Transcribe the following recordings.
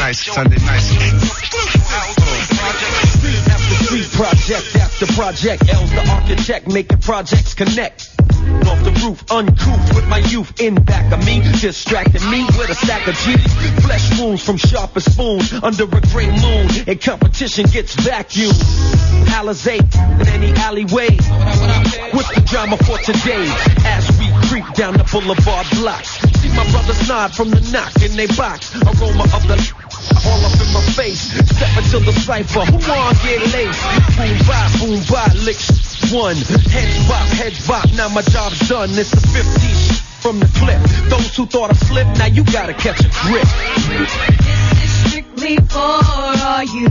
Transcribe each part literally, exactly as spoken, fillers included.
nights, Sunday nights. Street project after project, L's the architect, making projects connect. Off the roof, uncouth with my youth in back of me, distracting me with a stack of G's. Flesh wounds from sharper spoons under a gray moon, and competition gets vacuumed. Alizé in any alleyway. What's the drama for today? As we creep down the boulevard blocks, see my brothers nod from the knock in they box. Aroma of the all up in my face. Step into the cipher, who wanna get laced? Boom bye, boom bye, licks one. Heads bop, heads bop, now my job's done. It's the fifty from the clip. Those who thought I slipped, now you gotta catch a grip. This is strictly for all you.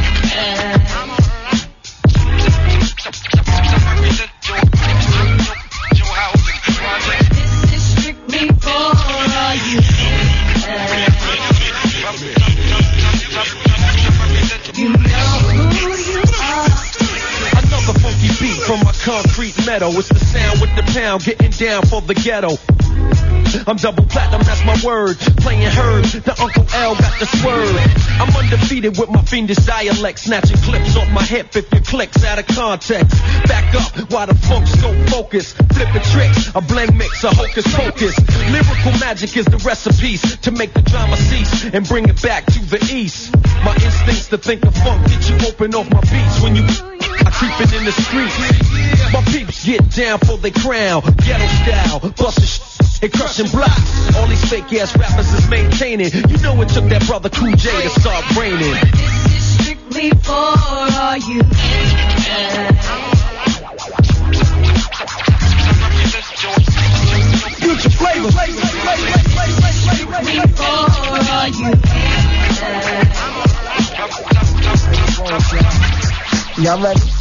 This is strictly for all you. You know who you are. Another funky beat from my concrete meadow. It's the sound with the pound, getting down for the ghetto. I'm double platinum, that's my word. Playing Herb, the Uncle L got the swerve. I'm undefeated with my fiendish dialect, snatching clips off my hip if your clicks out of context. Back up while the funk scope focus. Flipping tricks, a blend mix, a hocus pocus. Lyrical magic is the recipes to make the drama cease and bring it back to the east. My instincts to think of funk get you open off my beats when you I creeping in the streets. My peeps get down for the crown, ghetto style, bustin' sh- and crushing blocks. All these fake ass rappers is maintaining. You know it took that brother Cool J to start raining. This is strictly for all you. Future flavor. Strictly for all you. Y'all ready?